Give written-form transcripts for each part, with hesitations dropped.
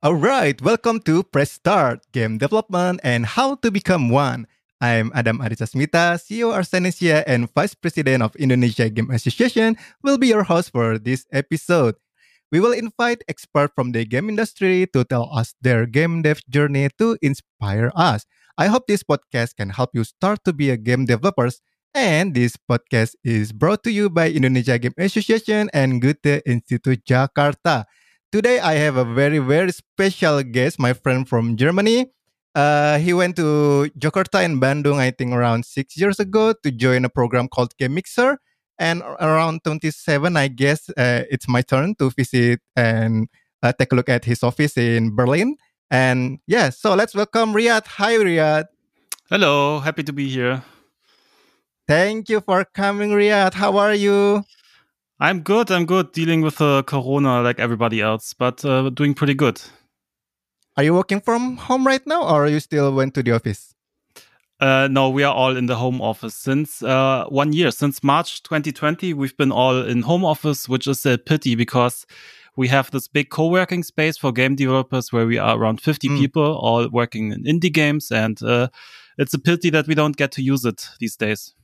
All right, welcome to Press Start, Game Development and How to Become One. I'm Adam Adisasmita, CEO Arsenesia and Vice President of Indonesia Game Association, will be your host for this episode. We will invite experts from the game industry to tell us their game dev journey to inspire us. I hope this podcast can help you start to be a game developers. And this podcast is brought to you by Indonesia Game Association and Goethe Institute Jakarta. Today, I have a very, very special guest, my friend from Germany. He went to Jakarta and Bandung, I think, around 6 years ago to join a program called Game Mixer. And around 27, I guess, it's my turn to visit and take a look at his office in Berlin. And yeah, so let's welcome Riyad. Hi, Riyad. Hello, happy to be here. Thank you for coming, Riyad. How are you? I'm good, dealing with Corona like everybody else, but doing pretty good. Are you working from home right now or you still went to the office? No, we are all in the home office since 1 year. Since March 2020, we've been all in home office, which is a pity because we have this big co-working space for game developers where we are around 50 people all working in indie games. And it's a pity that we don't get to use it these days.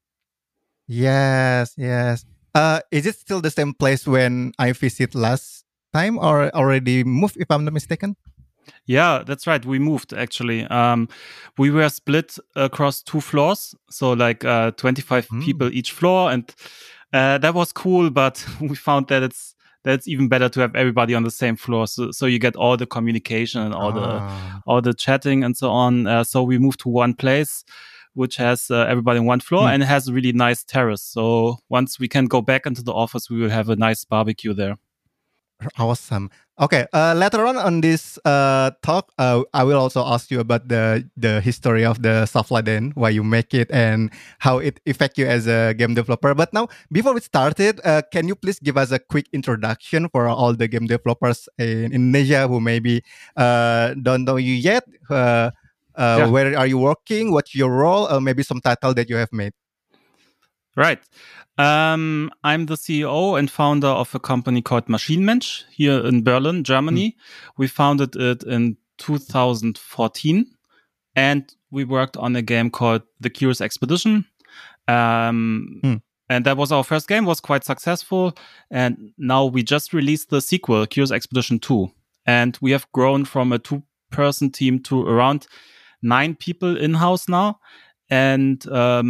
Yes. Is it still the same place when I visit last time or already moved, if I'm not mistaken? Yeah, that's right. We moved, actually. We were split across 2 floors, so like 25 people each floor. And that was cool, but we found that it's even better to have everybody on the same floor. So you get all the communication and all the chatting and so on. So we moved to one place, which has everybody on one floor and it has a really nice terrace. So once we can go back into the office, we will have a nice barbecue there. Awesome. Okay. Later on this talk, I will also ask you about the history of the Safladen, why you make it, and how it affect you as a game developer. But now, before we started, can you please give us a quick introduction for all the game developers in Indonesia who maybe don't know you yet? Where are you working? What's your role? Or maybe some title that you have made. Right. I'm the CEO and founder of a company called Maschinenmensch here in Berlin, Germany. We founded it in 2014 and we worked on a game called The Curious Expedition. And that was our first game, was quite successful. And now we just released the sequel, Curious Expedition 2. And we have grown from a 2-person team to around 9 people in-house now. And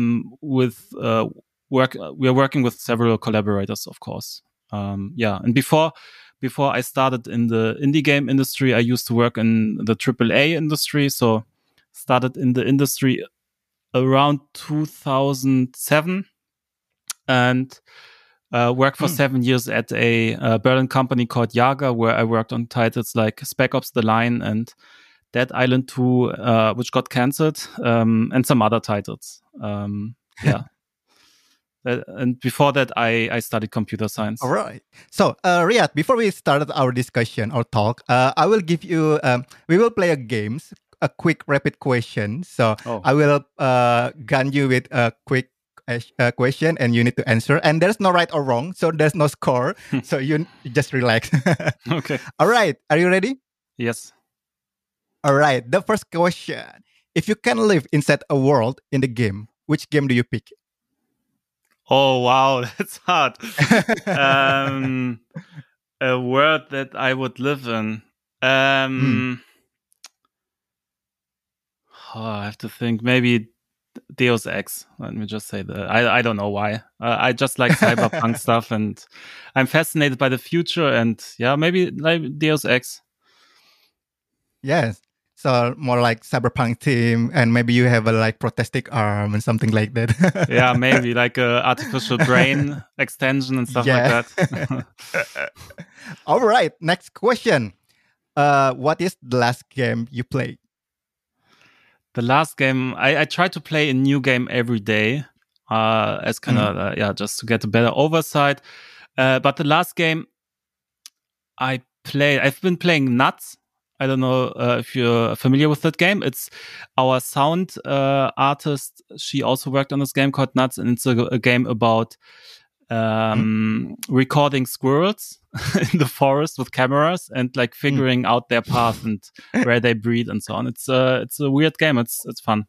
we are working with several collaborators, of course. And before I started in the indie game industry, I used to work in the AAA industry. So started in the industry around 2007 and worked for 7 years at a Berlin company called Jager, where I worked on titles like Spec Ops: The Line and Dead Island 2, which got cancelled, and some other titles. And before that, I studied computer science. All right. So, Riyad, before we start our discussion or talk, I will give you, we will play a quick rapid question. So, I will gun you with a quick question and you need to answer. And there's no right or wrong. So, there's no score. So, you just relax. Okay. All right. Are you ready? Yes. All right. The first question. If you can live inside a world in the game, which game do you pick? Oh, wow, that's hard. A world that I would live in. I have to think. Maybe Deus Ex. Let me just say that. I don't know why. I just like cyberpunk stuff, and I'm fascinated by the future. And yeah, maybe like Deus Ex. Yes. So more like cyberpunk theme, and maybe you have a like prosthetic arm and something like that. Yeah, maybe like a artificial brain extension and stuff like that. All right, next question. What is the last game you played? The last game, I try to play a new game every day, as kind of just to get a better oversight. But the last game I played, I've been playing Nuts. I don't know if you're familiar with that game. It's our sound artist. She also worked on this game called Nuts, and it's a game about recording squirrels in the forest with cameras and like figuring out their path and where they breed and so on. It's a weird game. It's fun.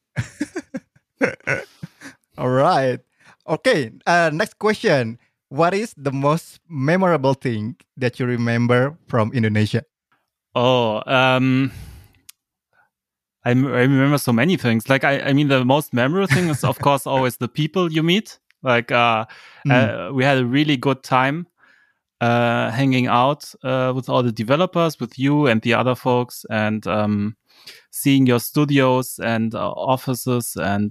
All right. Okay. Next question. What is the most memorable thing that you remember from Indonesia? Oh, I remember so many things. Like, I mean, the most memorable thing is, of course, always the people you meet. Like, we had a really good time hanging out with all the developers, with you and the other folks, and seeing your studios and offices. And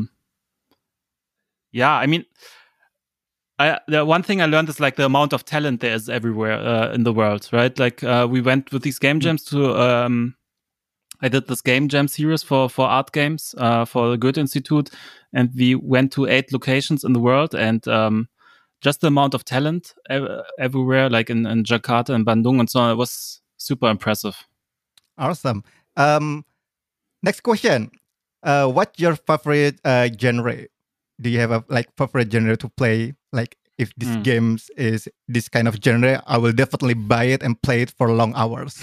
yeah, I mean, the one thing I learned is like the amount of talent there is everywhere in the world, right? Like, we went with these game jams to. I did this game jam series for art games for the Goethe Institute, and we went to 8 locations in the world, and just the amount of talent everywhere, like in Jakarta and Bandung and so on, it was super impressive. Awesome. Next question. What's your favorite genre? Do you have a favorite genre to play? Like, if this games is this kind of genre, I will definitely buy it and play it for long hours.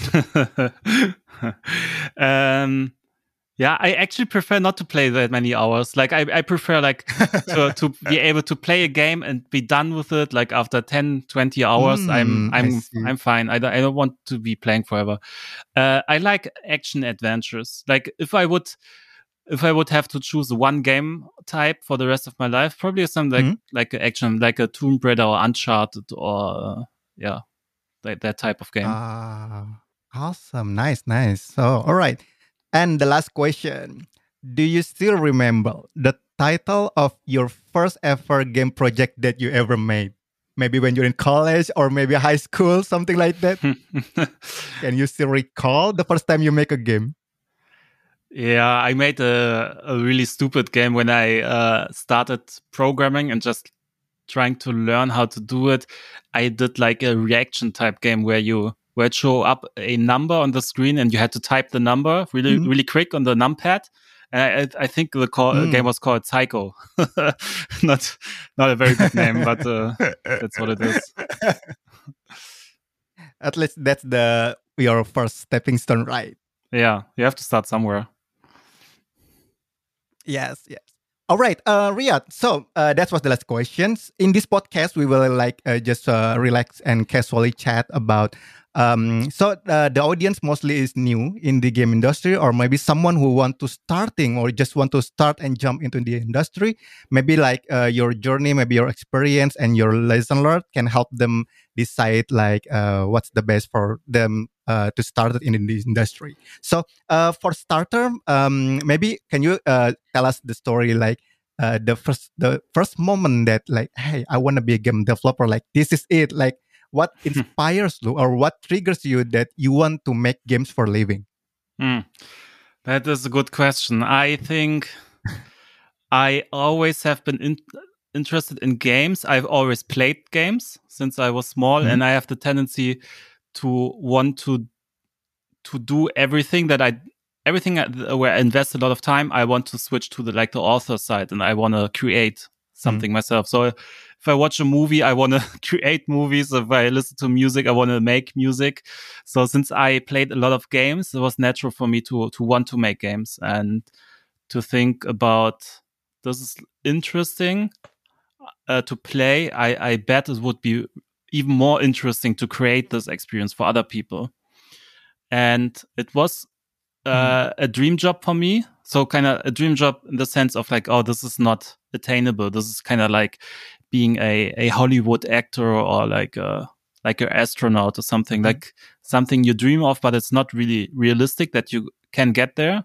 Yeah, I actually prefer not to play that many hours. Like, I prefer like to be able to play a game and be done with it. Like after 10, 20 hours, I'm fine. I don't want to be playing forever. I like action adventures. Like if I would have to choose one game type for the rest of my life, probably something like action, like a Tomb Raider or Uncharted or that type of game. Awesome. Nice. So, all right. And the last question. Do you still remember the title of your first ever game project that you ever made? Maybe when you're in college or maybe high school, something like that. Can you still recall the first time you make a game? Yeah, I made a really stupid game when I started programming and just trying to learn how to do it. I did like a reaction type game where it show up a number on the screen and you had to type the number really quick on the numpad. And I think the game was called Psycho. Not a very good name, but that's what it is. At least that's your first stepping stone, right? Yeah, you have to start somewhere. Yes. All right, Riyad. So that was the last questions. In this podcast, we will just relax and casually chat about. So the audience mostly is new in the game industry, or maybe someone who want to starting or just want to start and jump into the industry. Maybe like your journey, maybe your experience and your lesson learned can help them decide what's the best for them to start in this industry. So for starter, maybe can you tell us the story the first moment that hey, I want to be a game developer, like this is it, like what inspires you or what triggers you that you want to make games for a living? That is a good question. I think I always have been interested in games. I've always played games since I was small, and I have the tendency to want to do everything where I invest a lot of time. I want to switch to the author side, and I want to create something myself. So if I watch a movie, I want to create movies. If I listen to music, I want to make music. So since I played a lot of games, it was natural for me to want to make games and to think about, this is interesting to play. I bet it would be even more interesting to create this experience for other people. And it was a dream job for me. So kind of a dream job in the sense of like, oh, this is not attainable. This is kind of like being a Hollywood actor or like an astronaut or something, like something you dream of, but it's not really realistic that you can get there.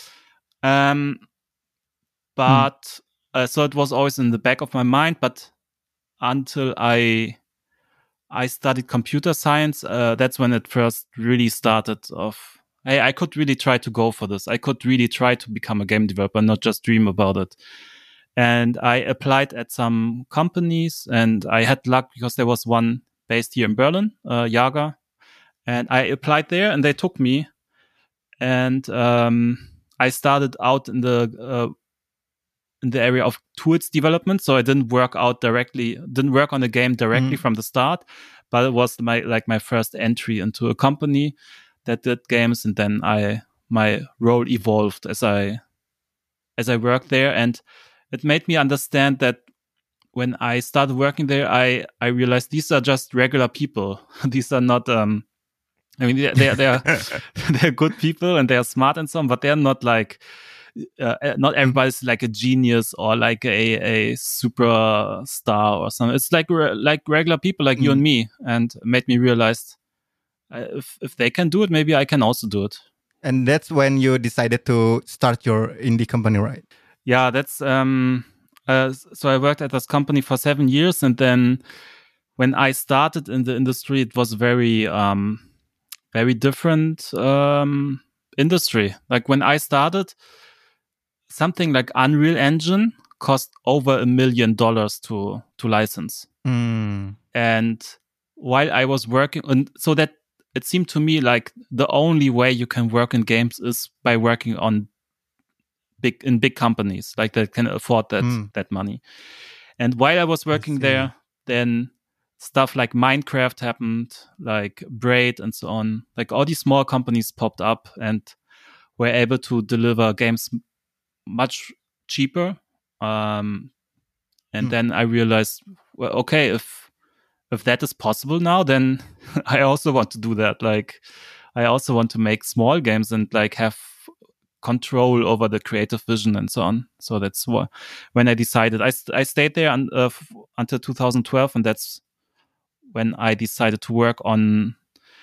But so it was always in the back of my mind, but until I studied computer science, that's when it first really started off. I could really try to go for this. I could really try to become a game developer, not just dream about it. And I applied at some companies, and I had luck because there was one based here in Berlin, Jager. And I applied there, and they took me. And I started out in the area of tools development. So I didn't work on the game directly from the start, but it was my first entry into a company that did games, and then my role evolved as I worked there, and it made me understand that when I started working there, I realized these are just regular people. These are not I mean, they're they're good people and they're smart and so on, but they're not like not everybody's like a genius or like a superstar or something. It's like regular people like you and me, and made me realize if they can do it, maybe I can also do it. And that's when you decided to start your indie company, right? Yeah, that's so I worked at this company for 7 years, and then when I started in the industry, it was very different industry. Like when I started, something like Unreal Engine cost over $1 million to license. And while I was working, and so that it seemed to me like the only way you can work in games is by working on big companies like that can afford that money. And while I was working there, then stuff like Minecraft happened, like Braid and so on. Like all these small companies popped up and were able to deliver games much cheaper. And then I realized, well, okay, if that is possible now, then I also want to do that. Like, I also want to make small games and like have control over the creative vision and so on. So that's when I decided. I stayed there until 2012, and that's when I decided to work on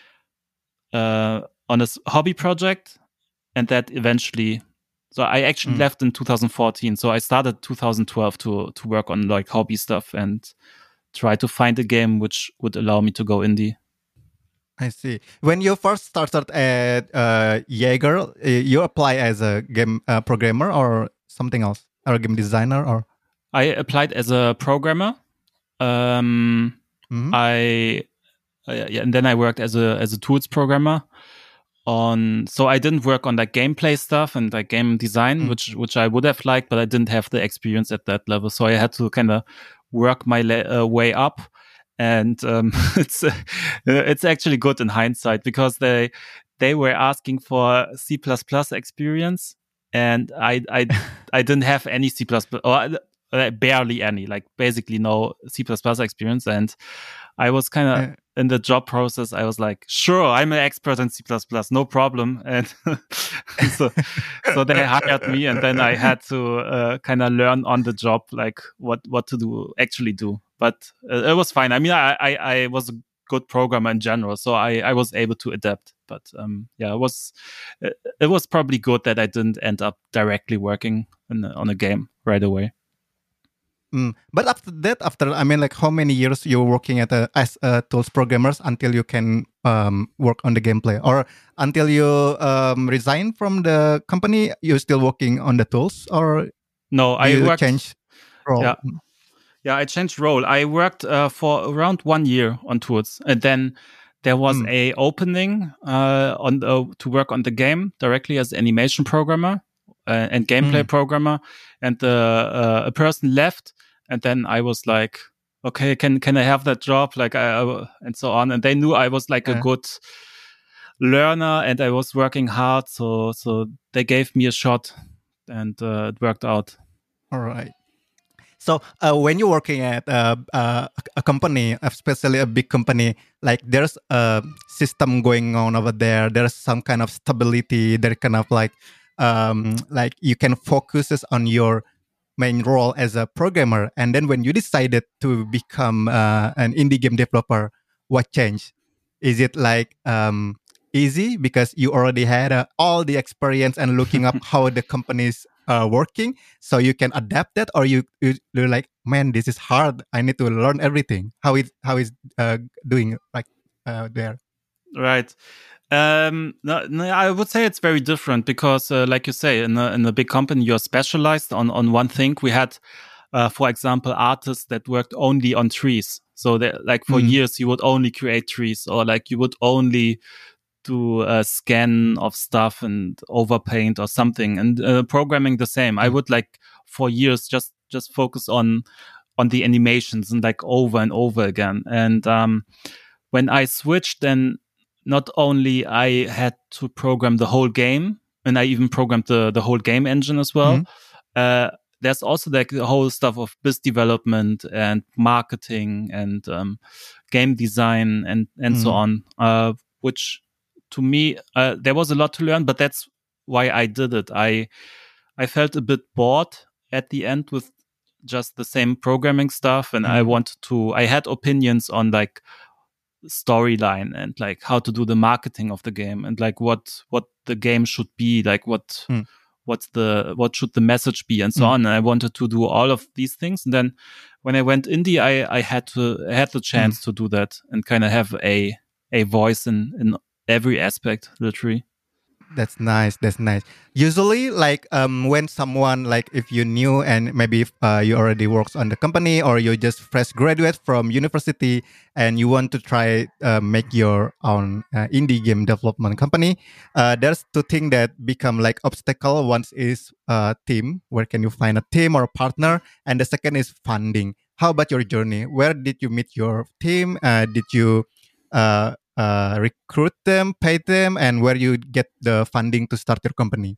a hobby project, and that eventually. So I actually left in 2014. So I started 2012 to work on like hobby stuff and try to find a game which would allow me to go indie. I see. When you first started at Jaeger, you apply as a game programmer or something else, or a game designer, or I applied as a programmer. And then I worked as a tools programmer. So I didn't work on like gameplay stuff and like game design, which I would have liked, but I didn't have the experience at that level. So I had to kind of work my way up, and it's actually good in hindsight because they were asking for C++ experience, and I didn't have any C++ or barely any, like basically no C++ experience, and I was kind of in the job process. I was like, sure, I'm an expert in C++, no problem. And so they hired me, and then I had to kind of learn on the job, like what to actually do. But it was fine. I mean, I was a good programmer in general, so I was able to adapt. But it was probably good that I didn't end up directly working on a game right away. But after I mean, like how many years you're working as a tools programmers until you can work on the gameplay, or until you resign from the company, you're still working on the tools, or no? I changed role. Yeah, I changed role. I worked for around 1 year on tools, and then there was a opening to work on the game directly as animation programmer and gameplay programmer, and a person left. And then I was like, okay, can I have that job? Like, and so on. And they knew I was like a good learner and I was working hard. So they gave me a shot, and it worked out. All right. So when you're working at a company, especially a big company, like there's a system going on over there. There's some kind of stability. There's kind of like you can focus on your main role as a programmer. And then when you decided to become an indie game developer, what changed? Is it like easy because you already had all the experience and looking up how the companies are working, so you can adapt that, or you're like, man, this is hard. I need to learn everything. How is doing like there? Right. No, I would say it's very different because, like you say, in a big company, you're specialized on one thing. We had, for example, artists that worked only on trees. So like for years, you would only create trees, or like you would only do a scan of stuff and overpaint or something. And programming the same. I would like for years just focus on the animations and like over and over again. And when I switched, then not only I had to program the whole game, and I even programmed the whole game engine as well. There's also like the whole stuff of biz development and marketing and game design and so on, which to me, there was a lot to learn, but that's why I did it. I felt a bit bored at the end with just the same programming stuff, and I had opinions on like storyline and like how to do the marketing of the game and like what the game should be, like what should the message be and so on. And I wanted to do all of these things. And then when I went indie, I had the chance to do that and kind of have a voice in every aspect, literally. That's nice. That's nice. Usually, like when someone, like if you new and maybe if, you already works on the company or you just fresh graduate from university and you want to try make your own indie game development company, there's two things that become like obstacle. One is team. Where can you find a team or a partner? And the second is funding. How about your journey? Where did you meet your team? Did you recruit them, pay them, and where you get the funding to start your company?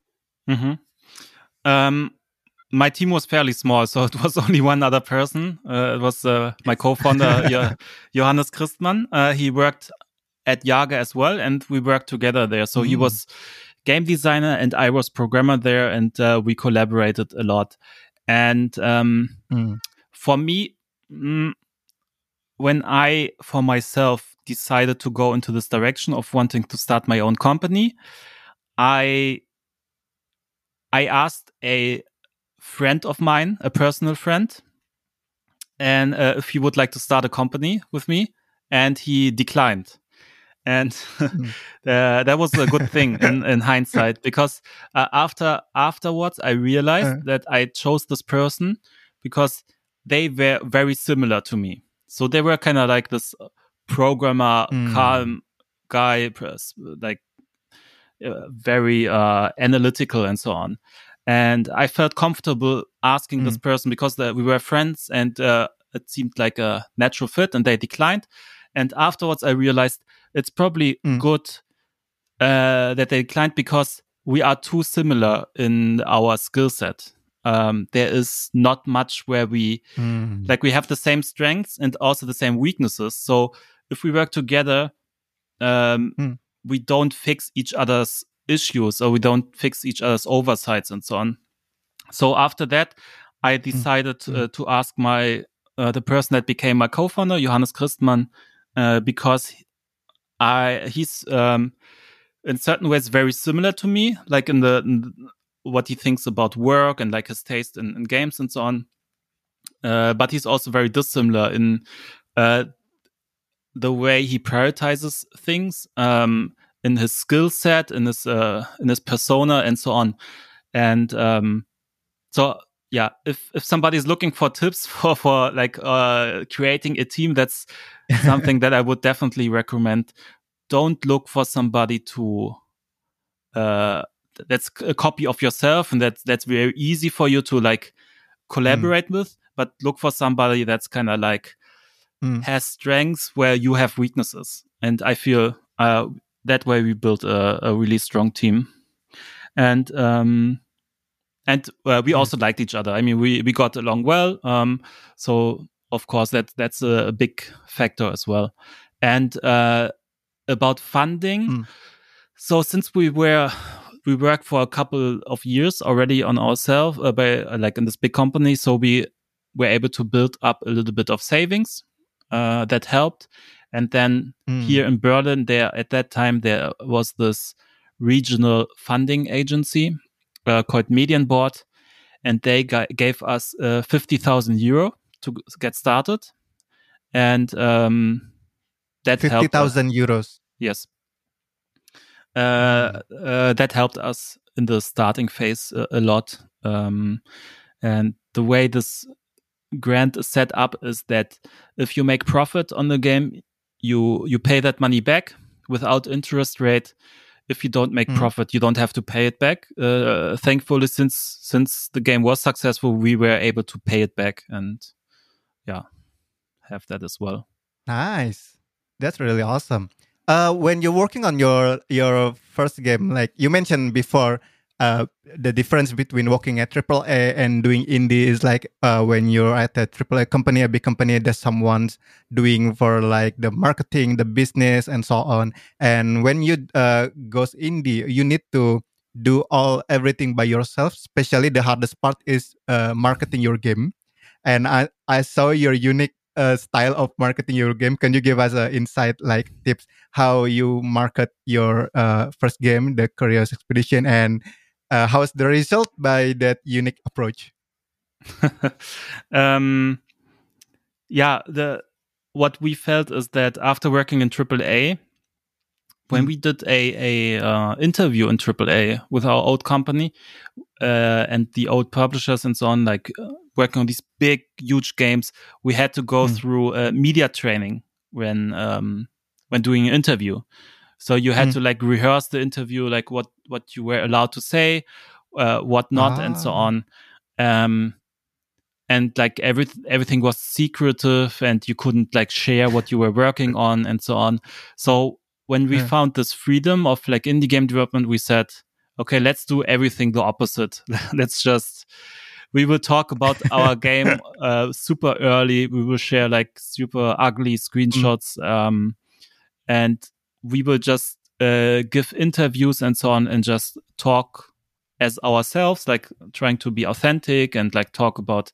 My team was fairly small, so it was only one other person. It was my co-founder, Johannes Christmann. He worked at Jager as well, and we worked together there. So he was game designer and I was programmer there, and we collaborated a lot. And for me, when I, for myself, decided to go into this direction of wanting to start my own company, I asked a friend of mine, a personal friend, and if he would like to start a company with me, and he declined. And that was a good thing in hindsight, because afterwards I realized that I chose this person because they were very similar to me. So they were kind of like this programmer, calm guy, like very analytical and so on. And I felt comfortable asking this person because we were friends, and it seemed like a natural fit, and they declined. And afterwards I realized it's probably good that they declined because we are too similar in our skill set. There is not much where we we have the same strengths and also the same weaknesses. So if we work together, we don't fix each other's issues, or we don't fix each other's oversights and so on. So after that, I decided to ask the person that became my co-founder, Johannes Christmann, because he's in certain ways very similar to me, like in what he thinks about work and like his taste in games and so on. But he's also very dissimilar in the way he prioritizes things, in his skill set, in his persona, and so on. And so yeah, if somebody's looking for tips for like creating a team, that's something that I would definitely recommend. Don't look for somebody to that's a copy of yourself, and that's very easy for you to like collaborate with. But look for somebody that's kind of like has strengths where you have weaknesses. And I feel that way we built a really strong team. And we also liked each other. I mean, we got along well. So of course that's a big factor as well. And about funding, so since we worked for a couple of years already on ourselves, like in this big company, so we were able to build up a little bit of savings that helped. And then here in Berlin, at that time there was this regional funding agency called Medienboard, and they gave us 50,000 euro to get started, and that 50,000 euros. Yes, that helped us in the starting phase a lot. And the way this grant is set up is that if you make profit on the game, you pay that money back without interest rate. If you don't make profit, you don't have to pay it back. Thankfully, since the game was successful, we were able to pay it back, and have that as well. Nice. That's really awesome. When you're working on your first game, like you mentioned before, the difference between working at AAA and doing indie is like when you're at a AAA company, a big company, there's someone's doing for like the marketing, the business, and so on. And when you goes indie, you need to do all everything by yourself. Especially the hardest part is marketing your game. And I saw your unique style of marketing your game. Can you give us an insight, like tips, how you market your first game, the Curious Expedition, and how's the result by that unique approach? um, yeah, the what we felt is that after working in AAA, when we did a interview in AAA with our old company and the old publishers and so on, like working on these big, huge games, we had to go through media training when doing an interview. So you had to like rehearse the interview, like what you were allowed to say, what not, and so on. And like everything was secretive, and you couldn't like share what you were working on, and so on. So when we found this freedom of like indie game development, we said, okay, let's do everything the opposite. We will talk about our game super early. We will share like super ugly screenshots, and we will just give interviews and so on, and just talk as ourselves, like trying to be authentic and like talk about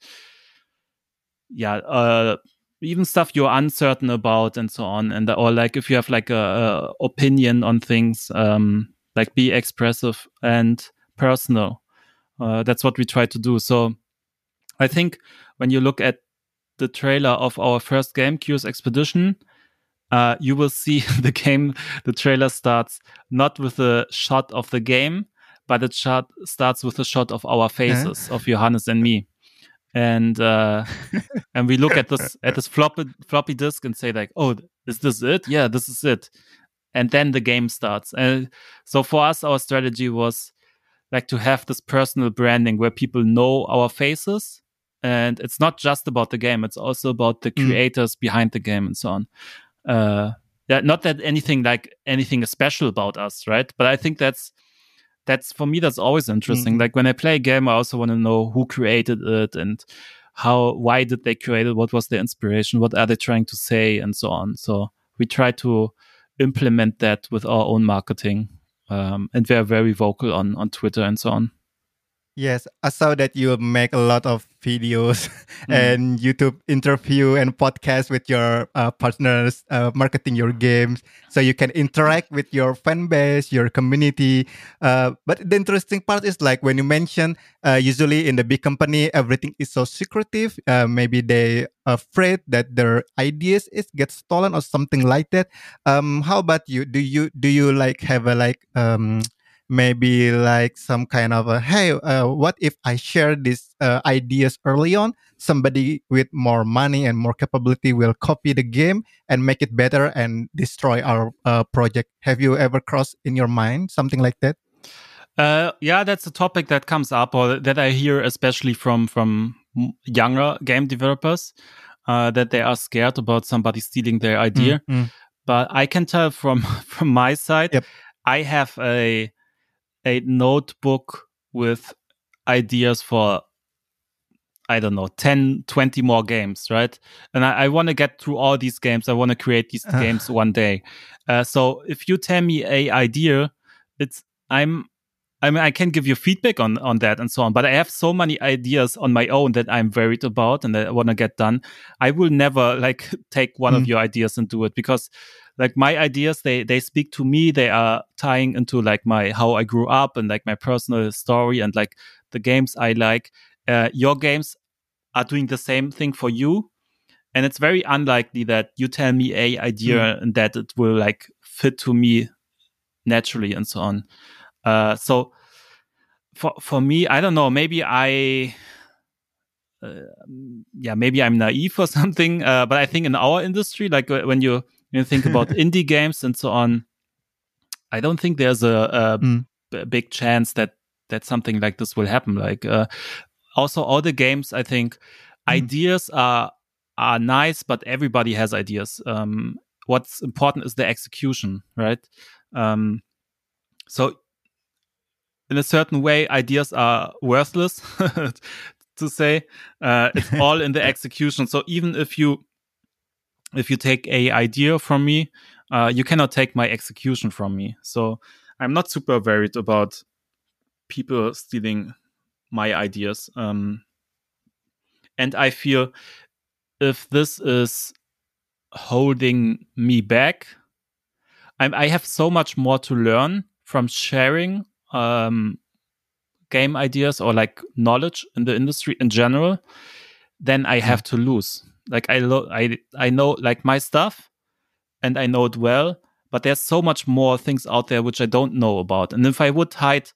even stuff you're uncertain about and so on, and or like if you have like a opinion on things, like be expressive and personal. That's what we try to do. So I think when you look at the trailer of our first game, Curious Expedition, you will see the trailer starts not with a shot of the game, but it starts with a shot of our faces, of Johannes and me. And and we look at this floppy disk and say like, oh, is this it? Yeah, this is it. And then the game starts. And so for us, our strategy was like to have this personal branding where people know our faces. And it's not just about the game, it's also about the creators behind the game and so on. Not that anything is special about us, right? But I think that's for me, that's always interesting. Like when I play a game, I also want to know who created it and why did they create it? What was their inspiration? What are they trying to say? And so on. So we try to implement that with our own marketing. And we're very vocal on Twitter and so on. Yes, I saw that you make a lot of videos and YouTube interview and podcast with your partners marketing your games, so you can interact with your fan base, your community. But the interesting part is like when you mention usually in the big company everything is so secretive. Maybe they afraid that their ideas get stolen or something like that. How about you? Do you like have a maybe like some kind of hey, what if I share these ideas early on? Somebody with more money and more capability will copy the game and make it better and destroy our project. Have you ever crossed in your mind something like that? Yeah, that's a topic that comes up, or that I hear especially from younger game developers, that they are scared about somebody stealing their idea. But I can tell from my side, I have a notebook with ideas for, I don't know, 10, 20 more games, right? And I want to get through all these games. I want to create these games one day. So if you tell me a idea, I can give you feedback on that and so on, but I have so many ideas on my own that I'm worried about and that I want to get done. I will never like take one of your ideas and do it, because like my ideas, they speak to me. They are tying into like how I grew up and like my personal story and like the games I like. Your games are doing the same thing for you. And it's very unlikely that you tell me a idea and that it will like fit to me naturally and so on. So for me, I don't know, maybe maybe I'm naive or something. But I think in our industry, like when you think about indie games and so on, I don't think there's a big chance that something like this will happen. Like also all the games, I think ideas are nice, but everybody has ideas. what's important is the execution, right? So in a certain way, ideas are worthless to say. It's all in the execution. So even if you take a idea from me, you cannot take my execution from me. So I'm not super worried about people stealing my ideas. And I feel if this is holding me back, I have so much more to learn from sharing game ideas or like knowledge in the industry in general than I have to lose. Like I know like my stuff and I know it well, but there's so much more things out there which I don't know about. And if I would hide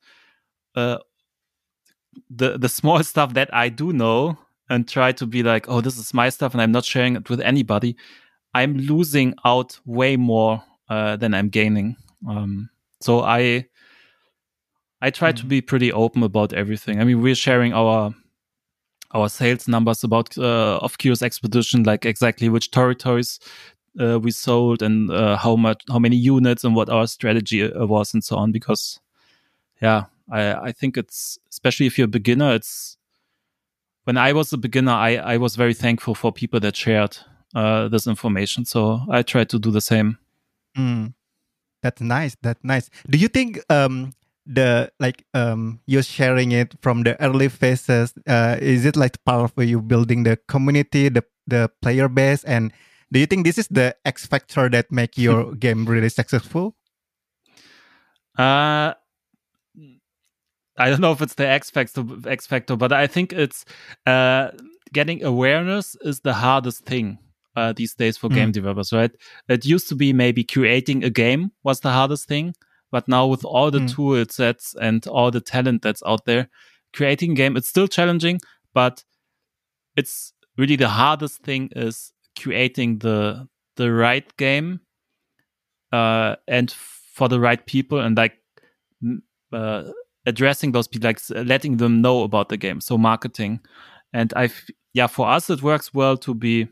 the small stuff that I do know and try to be like, oh, this is my stuff and I'm not sharing it with anybody, I'm losing out way more than I'm gaining. So I try to be pretty open about everything. I mean, we're sharing our sales numbers about of Curious Expedition, like exactly which territories we sold and how many units and what our strategy was and so on. Because I think it's, especially if you're a beginner, it's, when I was a beginner, I was very thankful for people that shared this information. So I try to do the same. That's nice. That's nice. Do you think the like you're sharing it from the early phases? Is it like part of you building the community, the player base, and do you think this is the X factor that make your game really successful? I don't know if it's the X factor, but I think it's getting awareness is the hardest thing these days for game developers, right? It used to be maybe creating a game was the hardest thing, but now with all the tool sets and all the talent that's out there, creating a game, it's still challenging, but it's really the hardest thing is creating the right game and for the right people, and like addressing those people, like letting them know about the game. So marketing, and for us it works well to be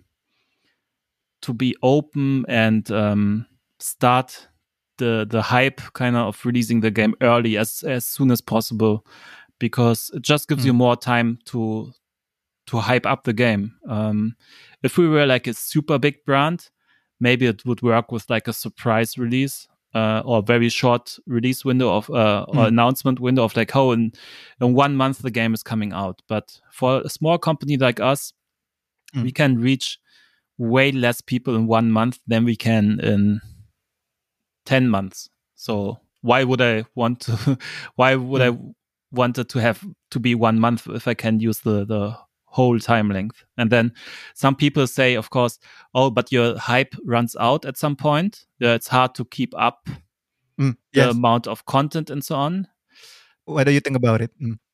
open and start the hype kind of releasing the game early as soon as possible, because it just gives you more time to hype up the game. If we were like a super big brand, maybe it would work with like a surprise release or a very short release window of or announcement window of like, oh, in 1 month the game is coming out. But for a small company like us, we can reach way less people in 1 month than we can in 10 months. So why would I want to I want it to have to be 1 month if I can use the whole time length? And then some people say, of course, oh, but your hype runs out at some point. It's hard to keep up the amount of content and so on. What do you think about it?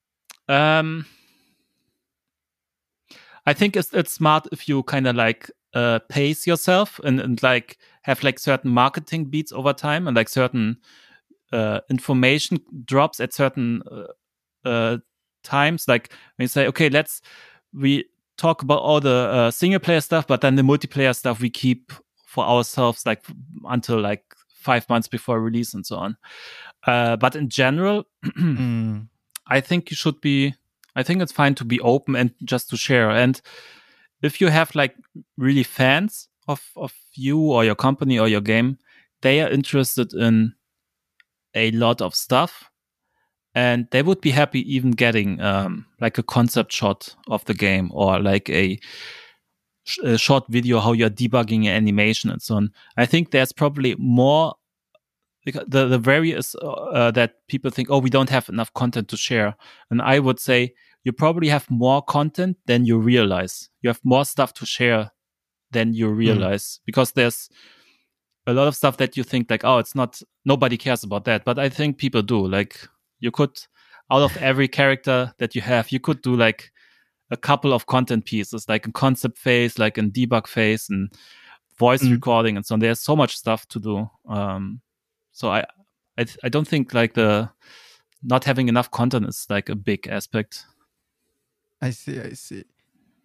I think it's smart if you kind of like pace yourself and like have like certain marketing beats over time and like certain information drops at certain times. Like when you say, okay, we talk about all the single player stuff, but then the multiplayer stuff we keep for ourselves like until like 5 months before release and so on. But in general, I think I think it's fine to be open and just to share. And if you have like really fans of you or your company or your game, they are interested in a lot of stuff, and they would be happy even getting like a concept shot of the game or like a short video how you're debugging an animation and so on. I think there's probably more, because the various that people think, oh, we don't have enough content to share. And I would say you probably have more content than you realize. You have more stuff to share than you realize, because there's a lot of stuff that you think like, oh, it's not, nobody cares about that. But I think people do. Like you could, out of every character that you have, you could do like a couple of content pieces, like a concept phase, like a debug phase and voice recording and so on. There's so much stuff to do. So I don't think like the not having enough content is like a big aspect. I see.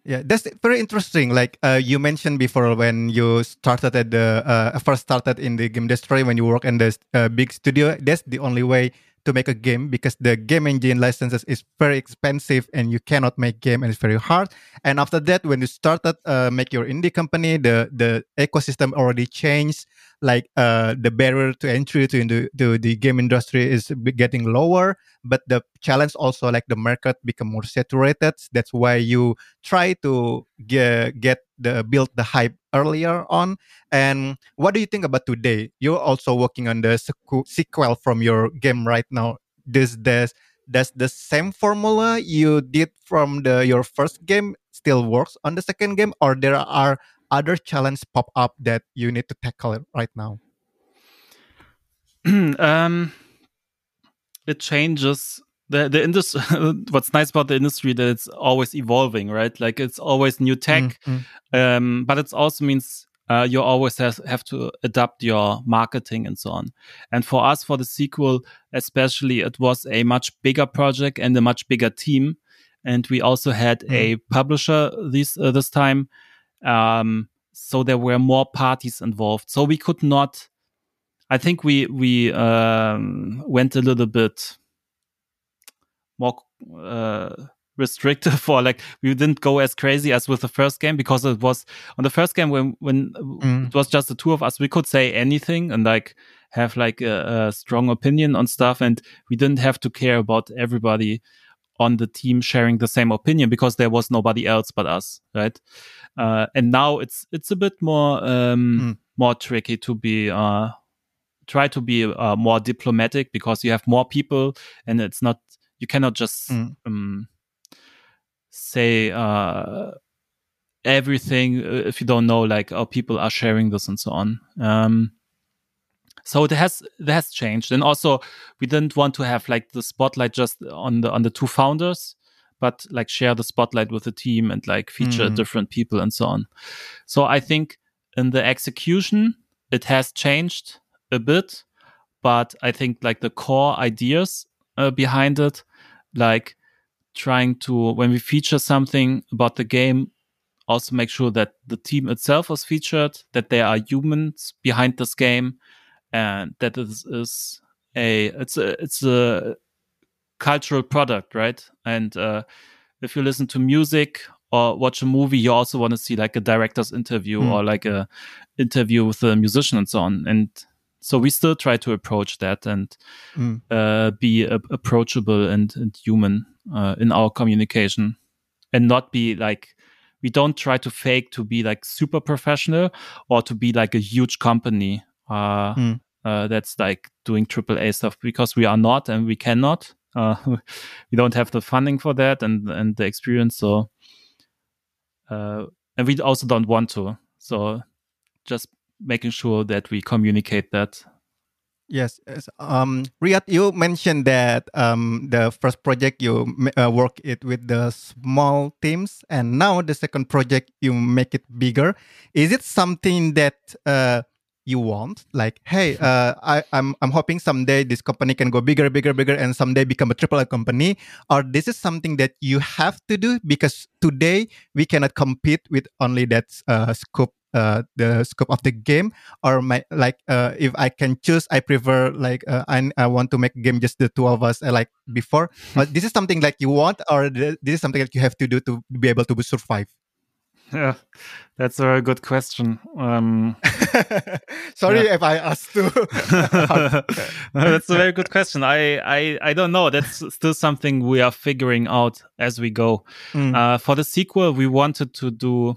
Yeah, that's very interesting. Like you mentioned before, when you started at the first started in the game industry, when you work in the big studio, that's the only way to make a game because the game engine licenses is very expensive and you cannot make game and it's very hard. And after that, when you started make your indie company, the ecosystem already changed. Like the barrier to entry to the game industry is getting lower, but the challenge also like the market become more saturated. That's why you try to get the build the hype earlier on. And what do you think about today? You're also working on the sequel from your game right now. Does the same formula you did from your first game still works on the second game, or there are other challenges pop up that you need to tackle right now? It changes the industry. What's nice about the industry that it's always evolving, right? Like it's always new tech, but it also means you always have to adapt your marketing and so on. And for us, for the sequel especially, it was a much bigger project and a much bigger team, and we also had a publisher this time. So there were more parties involved, so we could not. I think we went a little bit more restrictive, for like we didn't go as crazy as with the first game, because it was on the first game when it was just the two of us, we could say anything and like have like a strong opinion on stuff, and we didn't have to care about everybody on the team sharing the same opinion because there was nobody else but us, right? And now it's a bit more more tricky to be try to be more diplomatic, because you have more people and it's not, you cannot just say everything if you don't know like how people are sharing this and so on. So it has changed, and also we didn't want to have like the spotlight just on the two founders, but like share the spotlight with the team and like feature different people and so on. So I think in the execution it has changed a bit, but I think like the core ideas behind it, like trying to, when we feature something about the game, also make sure that the team itself is featured, that there are humans behind this game, and that is it's a cultural product, right? And if you listen to music or watch a movie, you also want to see like a director's interview or like a interview with a musician and so on. And so we still try to approach that and be approachable and human in our communication, and not be like, we don't try to fake to be like super professional or to be like a huge company that's like doing AAA stuff, because we are not and we cannot. We don't have the funding for that and the experience. So, and we also don't want to. So just making sure that we communicate that. Yes. Riyad, you mentioned that the first project you work it with the small teams, and now the second project you make it bigger. Is it something that you want? Like, hey, I'm hoping someday this company can go bigger, bigger, bigger, and someday become a AAA company. Or this is something that you have to do because today we cannot compete with only that scope. The scope of the game, or if I can choose, I prefer like I want to make a game just the two of us like before. But this is something like you want, or this is something that you have to do to be able to survive. Yeah, that's a very good question. Sorry if I asked too. That's a very good question. I don't know. That's still something we are figuring out as we go. For the sequel, we wanted to do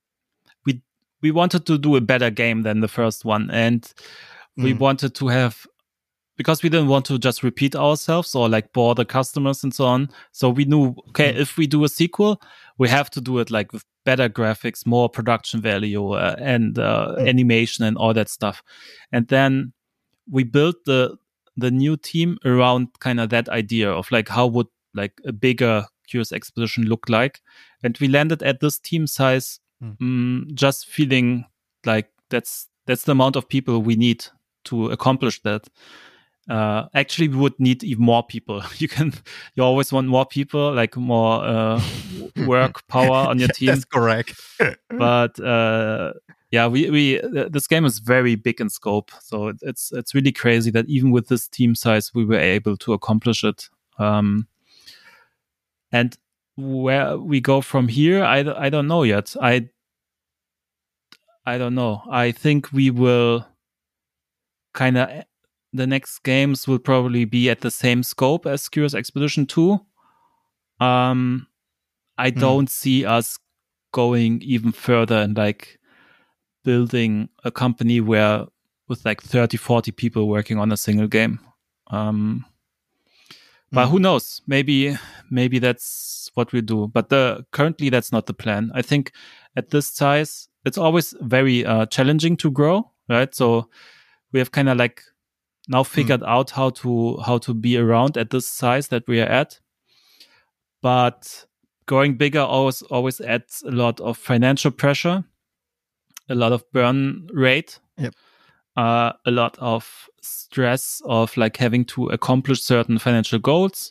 a better game than the first one, and we wanted to have, because we didn't want to just repeat ourselves or like bore the customers and so on. So we knew, okay, if we do a sequel, we have to do it like with better graphics, more production value, and animation and all that stuff. And then we built the new team around kind of that idea of like, how would like a bigger Curious Exposition look like? And we landed at this team size, just feeling like that's the amount of people we need to accomplish that. Actually, we would need even more people. You always want more people, like more work power on your team. That's correct. But yeah, this game is very big in scope, so it's really crazy that even with this team size, we were able to accomplish it. And where we go from here, I don't know yet. I don't know. I think we will kind of, the next games will probably be at the same scope as Curious Expedition 2. I don't see us going even further and like building a company with like 30, 40 people working on a single game. But who knows? Maybe that's what we do. But currently that's not the plan. I think at this size, it's always very challenging to grow, right? So we have kind of like now figured out how to be around at this size that we are at. But going bigger always adds a lot of financial pressure, a lot of burn rate, a lot of stress of like having to accomplish certain financial goals.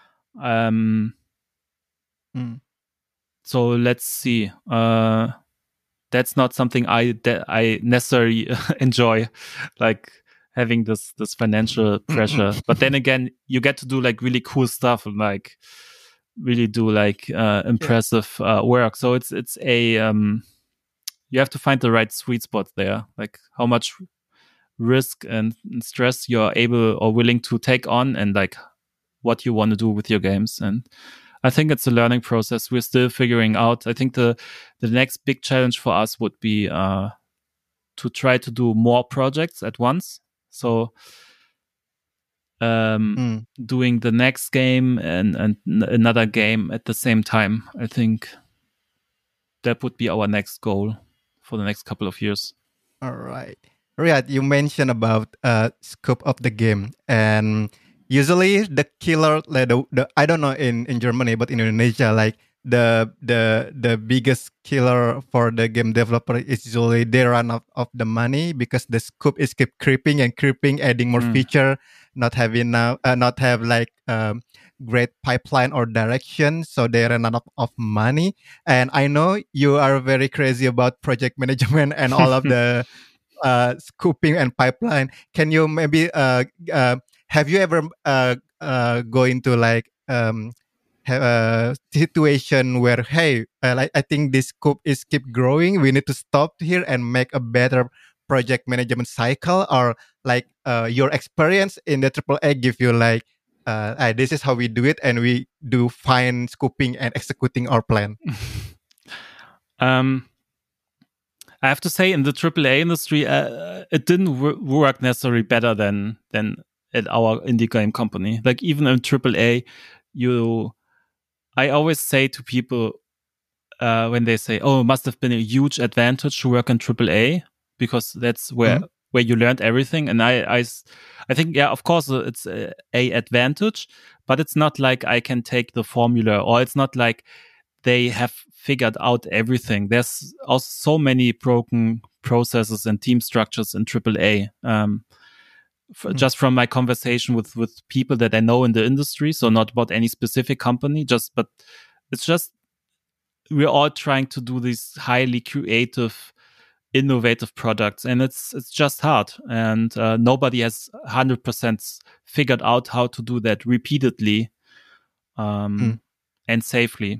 So let's see. That's not something I necessarily enjoy, like having this financial pressure. But then again, you get to do like really cool stuff and like really do like impressive work. So it's a you have to find the right sweet spot there, like how much risk and stress you're able or willing to take on, and like what you want to do with your games. And I think it's a learning process we're still figuring out. I think the next big challenge for us would be to try to do more projects at once. So doing the next game and another game at the same time. I think that would be our next goal for the next couple of years. All right. Riyad, you mentioned about scope of the game, and usually the killer, like I don't know in Germany, but in Indonesia, like the biggest killer for the game developer is usually they run out of the money because the scope is keep creeping and creeping, adding more feature, not have like great pipeline or direction, so they run out of money. And I know you are very crazy about project management and all of the scooping and pipeline. Can you maybe have you ever go into like have a situation where like I think this scope is keep growing, we need to stop here and make a better project management cycle, or like your experience in the AAA give you like this is how we do it and we do fine scooping and executing our plan? I have to say, in the AAA industry, it didn't work necessarily better than at our indie game company. Like even in AAA, I always say to people when they say, "Oh, it must have been a huge advantage to work in AAA because that's where you learned everything." And I think, yeah, of course, it's a advantage, but it's not like I can take the formula, or it's not like they have figured out everything. There's also so many broken processes and team structures in AAA. Just from my conversation with people that I know in the industry, so not about any specific company, but it's just we're all trying to do these highly creative, innovative products, and it's just hard. And nobody has 100% figured out how to do that repeatedly and safely.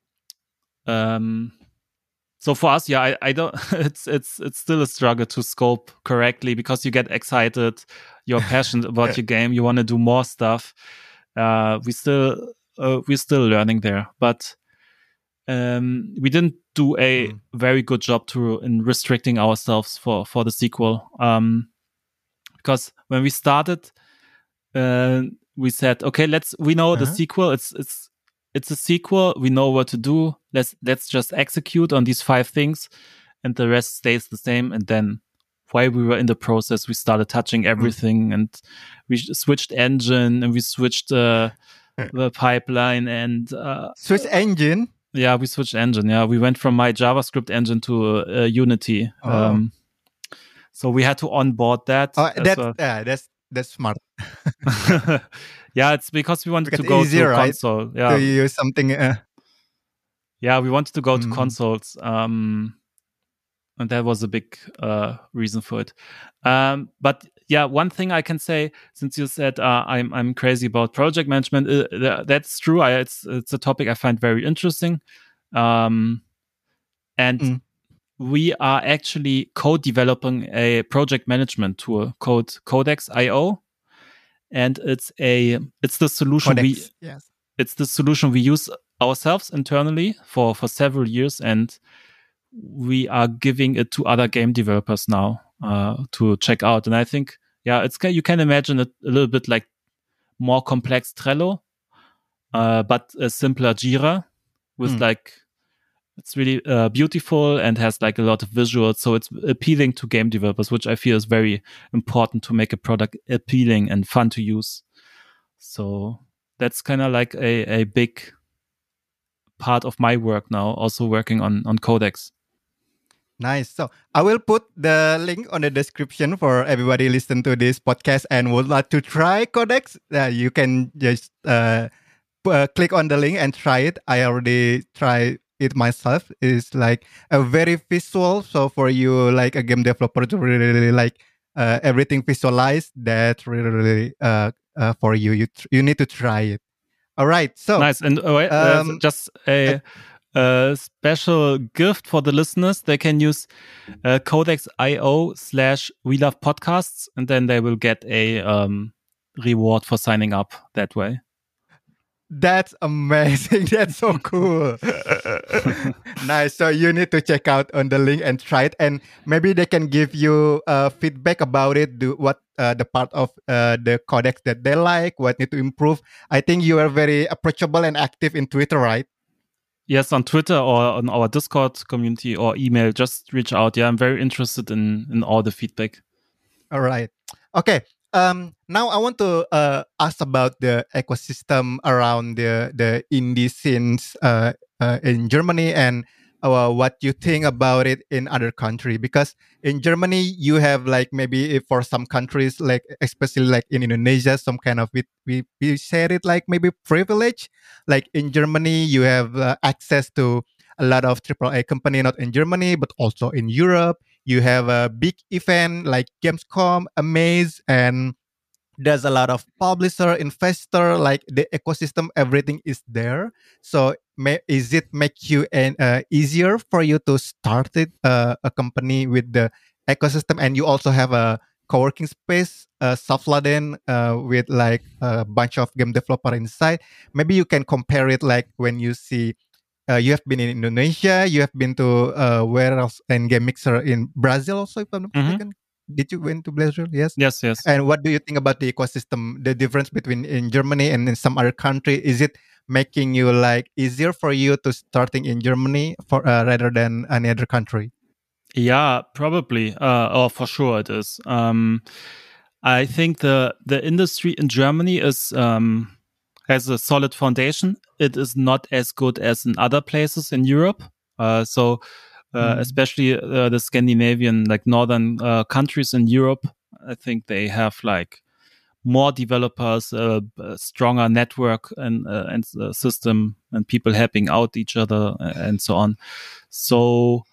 So for us, yeah, I don't. It's still a struggle to scope correctly because you get excited, you're passionate about your game, you want to do more stuff. We're still learning there, but we didn't do a very good job in restricting ourselves for the sequel. Because when we started, we said, okay, we know the sequel. It's a sequel. We know what to do. Let's just execute on these 5 things, and the rest stays the same. And then, while we were in the process, we started touching everything, and we switched engine, and we switched the pipeline, and switch engine. Yeah, we switched engine. Yeah, we went from my JavaScript engine to Unity. So we had to onboard that. That's That's smart. Yeah, it's because we wanted Because to go easier, to right? console. To Yeah, use something. yeah, we wanted to go to Mm, consoles. And that was a big reason for it. But yeah, one thing I can say, since you said I'm crazy about project management, that's true. It's a topic I find very interesting, and mm. we are actually co-developing a project management tool called Codex.io, and it's the solution we Codex. Yes. it's the solution we use ourselves internally for several years, and we are giving it to other game developers now to check out. And I think, yeah, you can imagine it a little bit like more complex Trello, but a simpler Jira with Mm. like, it's really beautiful and has like a lot of visuals. So it's appealing to game developers, which I feel is very important to make a product appealing and fun to use. So that's kind of like a big part of my work now, also working on Codex. Nice. So I will put the link on the description for everybody listen to this podcast and would like to try Codex. You can just click on the link and try it. I already tried it myself. It's like a very visual. So for you, like a game developer to really like everything visualized, that really for you. You need to try it. All right. So Nice. And um, just a special gift for the listeners. They can use codex.io/we love podcasts, and then they will get a reward for signing up that way. that's amazing. That's so cool. Nice. So you need to check out on the link and try it, and maybe they can give you feedback about it. Do what the part of the codex that they like, what need to improve. I think you are very approachable and active in Twitter, right? Yes, on Twitter or on our Discord community or email, just reach out. Yeah, I'm very interested in all the feedback. All right. Okay. Now I want to ask about the ecosystem around the indie scenes in Germany and what you think about it in other country. Because in Germany you have like maybe if for some countries like especially like in Indonesia some kind of we said it like maybe privilege. Like in Germany you have access to a lot of AAA company not in Germany but also in Europe. You have a big event like Gamescom, Amaze, and there's a lot of publisher, investor, like the ecosystem, everything is there. So is it make you easier for you to start it, a company with the ecosystem, and you also have a co-working space, Safladen, with like a bunch of game developer inside. Maybe you can compare it like when you see you have been in Indonesia. You have been to where else? And Game Mixer in Brazil also, if I'm not mistaken. Did you went to Brazil? Yes. Yes, yes. And what do you think about the ecosystem? The difference between in Germany and in some other country, is it making you like easier for you to starting in Germany for rather than any other country? Yeah, probably. Or for sure it is. I think the industry in Germany is has a solid foundation. It is not as good as in other places in Europe. Especially the Scandinavian, like northern countries in Europe, I think they have like more developers, a stronger network and system, and people helping out each other and so on. So.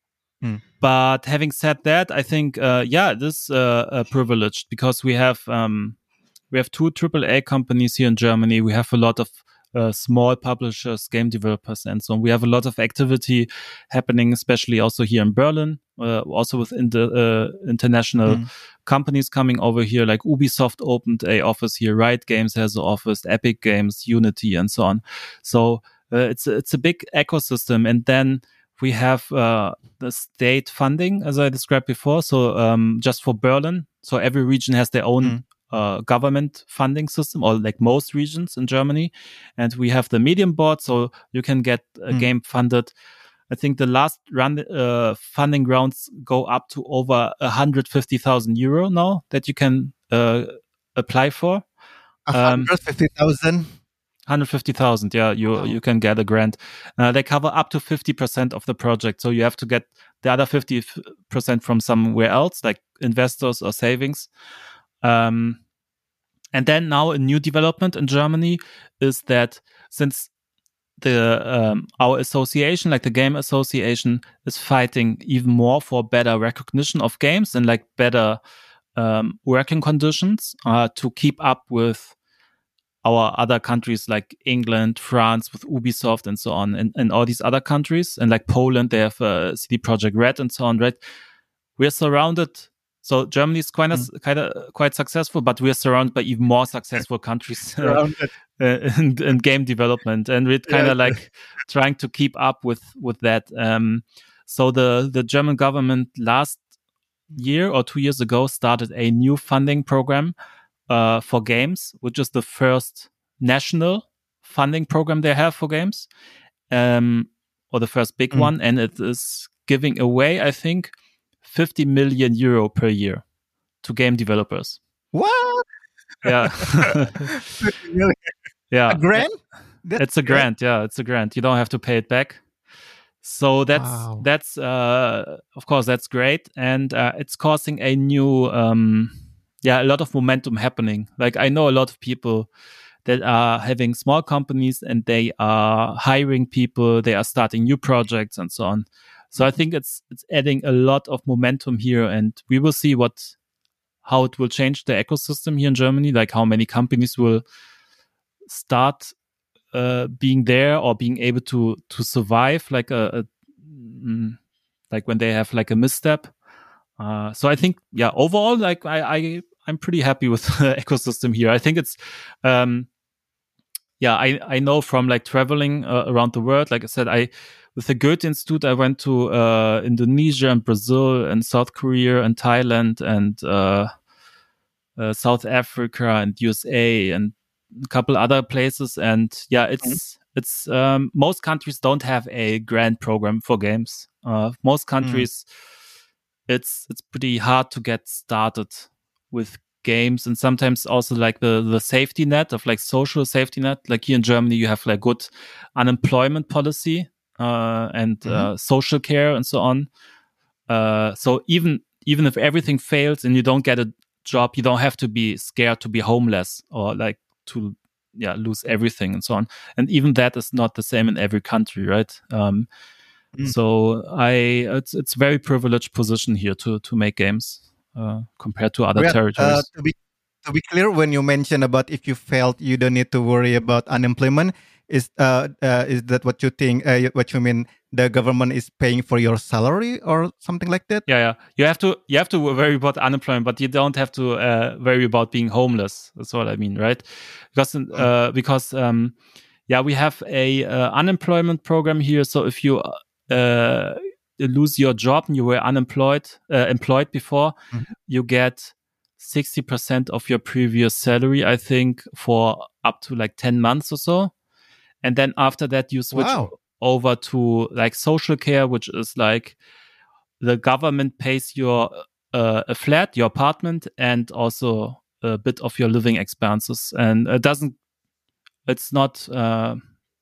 But having said that, I think, it is privileged because we have two AAA companies here in Germany. We have a lot of small publishers, game developers, and so on. We have a lot of activity happening, especially also here in Berlin, also with international companies coming over here, like Ubisoft opened a office here, Riot Games has an office, Epic Games, Unity, and so on. So it's a big ecosystem. And then we have the state funding, as I described before. So just for Berlin, so every region has their own government funding system, or like most regions in Germany. And we have the medium board, so you can get a game funded. I think the last funding rounds go up to over 150,000 euro now that you can apply for. 150,000. 150,000, yeah, you can get a grant. They cover up to 50% of the project, so you have to get the other 50% from somewhere else, like investors or savings. And then now a new development in Germany is that since the our association, like the Game Association, is fighting even more for better recognition of games and like better working conditions to keep up with our other countries like England, France with Ubisoft and so on, and all these other countries, and like Poland, they have CD Projekt Red and so on, right? We're surrounded. So Germany is quite successful, but we're surrounded by even more successful countries in game development, and we're kind of like trying to keep up with that. So the German government last year or 2 years ago started a new funding program for games, which is the first national funding program they have for games, or the first big one, and it is giving away, I think, 50 million euro per year to game developers. What? Yeah. Yeah. A grant? It's a grant. Yeah, it's a grant. You don't have to pay it back. So that's of course that's great, and it's causing a new a lot of momentum happening. Like I know a lot of people that are having small companies and they are hiring people, they are starting new projects and so on. So I think it's adding a lot of momentum here, and we will see how it will change the ecosystem here in Germany, like how many companies will start being there or being able to survive like like when they have like a misstep. So I think overall, like I'm pretty happy with the ecosystem here. I think it's I know from like traveling around the world. Like I said, with the Goethe Institute, I went to Indonesia and Brazil and South Korea and Thailand and South Africa and USA and a couple other places. And it's most countries don't have a grant program for games. Most countries, it's pretty hard to get started with games, and sometimes also like the safety net of like social safety net. Like here in Germany, you have like good unemployment policy and social care and so on. So even if everything fails and you don't get a job, you don't have to be scared to be homeless or like to lose everything and so on. And even that is not the same in every country, right? So it's a very privileged position here to make games compared to other territories. To be clear, when you mention about if you failed, you don't need to worry about unemployment. Is that what you think? What you mean? The government is paying for your salary or something like that? Yeah. You have to worry about unemployment, but you don't have to worry about being homeless. That's what I mean, right? Because we have a unemployment program here. So if you lose your job and you were employed before, you get 60% of your previous salary, I think, for up to like 10 months or so. And then after that, you switch over to like social care, which is like the government pays your a flat, your apartment, and also a bit of your living expenses. And it's not a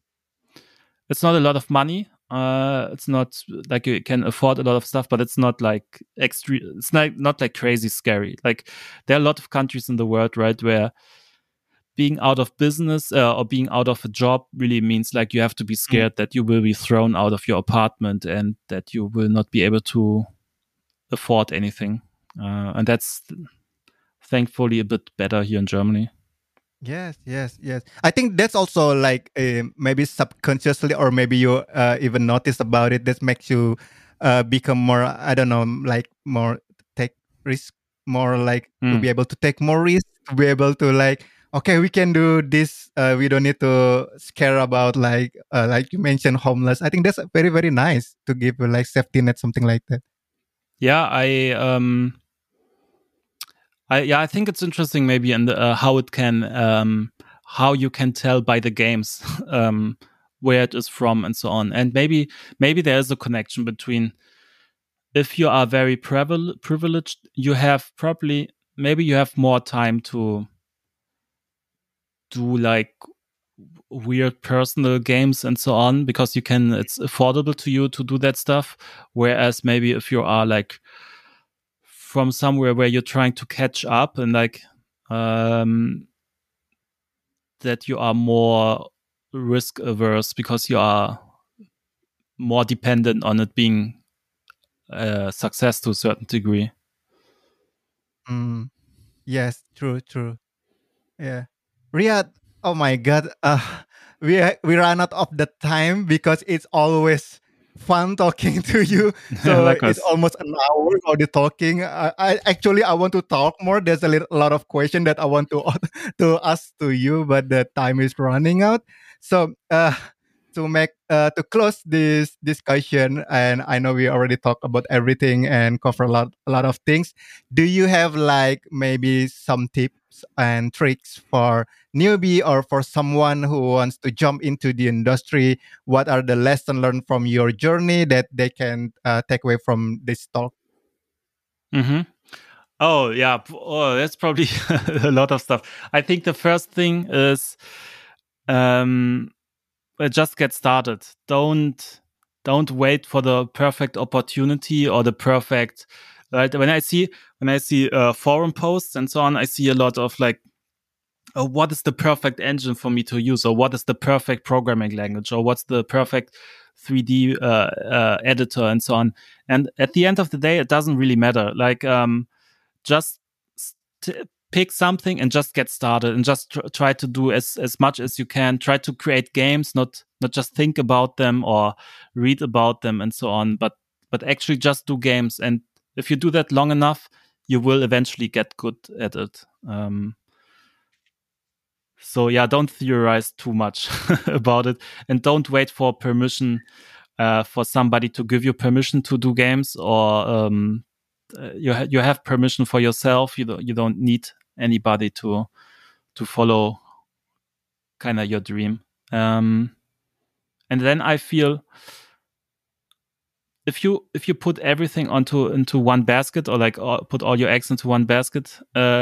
lot of money. It's not like you can afford a lot of stuff, but it's not like extreme. It's not like crazy scary. Like there are a lot of countries in the world, right, where being out of business or being out of a job really means like you have to be scared that you will be thrown out of your apartment and that you will not be able to afford anything. And that's thankfully a bit better here in Germany. Yes. I think that's also like maybe subconsciously, or maybe you even notice about it. That makes you become more, I don't know, like more take risk, more like to be able to take more risk, to be able to like, okay, we can do this. We don't need to scare about like you mentioned, homeless. I think that's very, very nice to give like safety net, something like that. Yeah, I think it's interesting maybe and how it can how you can tell by the games where it is from and so on. And maybe there is a connection between, if you are very privileged, you have maybe you have more time to do like weird personal games and so on, because it's affordable to you to do that stuff. Whereas maybe if you are like from somewhere where you're trying to catch up and like that you are more risk averse because you are more dependent on it being a success to a certain degree. Yes, true, true. Yeah. Riyadh, oh my God. We ran out of the time because it's always fun talking to you. So it's Likewise. almost an hour already talking. I want to talk more. There's a lot of questions that I want to to ask to you, but the time is running out. So to close this discussion, and I know we already talked about everything and cover a lot of things. Do you have like maybe some tips and tricks for newbie or for someone who wants to jump into the industry? What are the lessons learned from your journey that they can take away from this talk? Mm-hmm. Oh yeah, that's probably a lot of stuff. I think the first thing is um, just get started. Don't wait for the perfect opportunity or the perfect. Right, when I see forum posts and so on, I see a lot of like, oh, what is the perfect engine for me to use, or what is the perfect programming language, or what's the perfect 3D editor, and so on. And at the end of the day, it doesn't really matter. Like just pick something and just get started and just try to do as much as you can. Try to create games, not just think about them or read about them and so on, but actually just do games. And if you do that long enough, you will eventually get good at it. So yeah, don't theorize too much about it, and don't wait for permission for somebody to give you permission to do games, or you have permission for yourself. You don't need anybody to follow kind of your dream. And then I feel if you put everything into one basket, or like put all your eggs into one basket,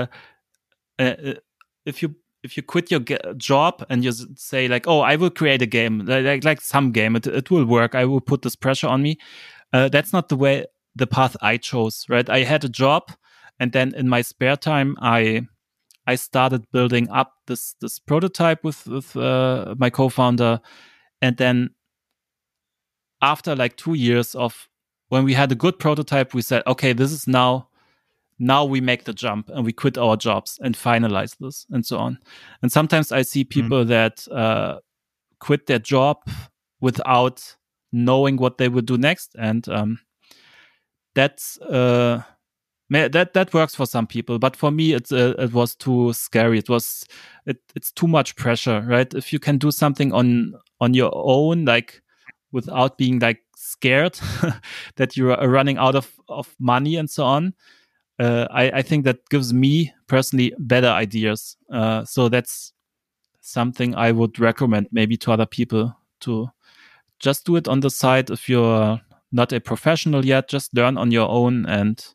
if you quit your job and you say like, oh, I will create a game, like some game, it will work, I will put this pressure on me. That's not the path I chose, right? I had a job, and then in my spare time, I started building up this prototype with my co-founder, and then after like 2 years of when we had a good prototype, we said, okay, this is now we make the jump and we quit our jobs and finalize this and so on. And sometimes I see people that quit their job without knowing what they would do next, and that's that works for some people, but for me it was too scary. It's too much pressure, right? If you can do something on your own, like without being like scared that you are running out of money and so on, I think that gives me personally better ideas. So that's something I would recommend maybe to other people, to just do it on the side. If you're not a professional yet, just learn on your own and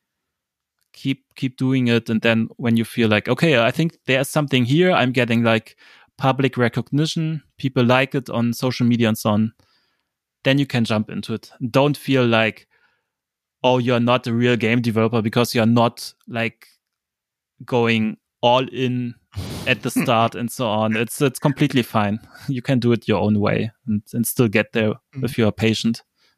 keep doing it. And then when you feel like, okay, I think there's something here, I'm getting like public recognition, people like it on social media and so on, then you can jump into it. Don't feel like, oh, you're not a real game developer because you're not like going all in at the start and so on. It's completely fine. You can do it your own way and still get there if you are patient.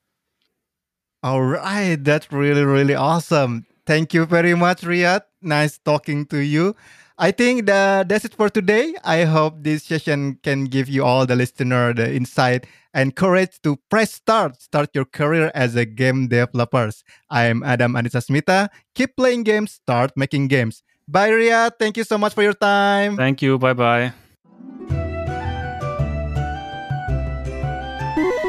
All right, that's really, really awesome. Thank you very much, Riyadh. Nice talking to you. I think that's it for today. I hope this session can give you all the listener the insight and courage to press start your career as a game developers. I'm Adam Anisasmita. Keep playing games, start making games. Bye, Riyadh. Thank you so much for your time. Thank you. Bye-bye.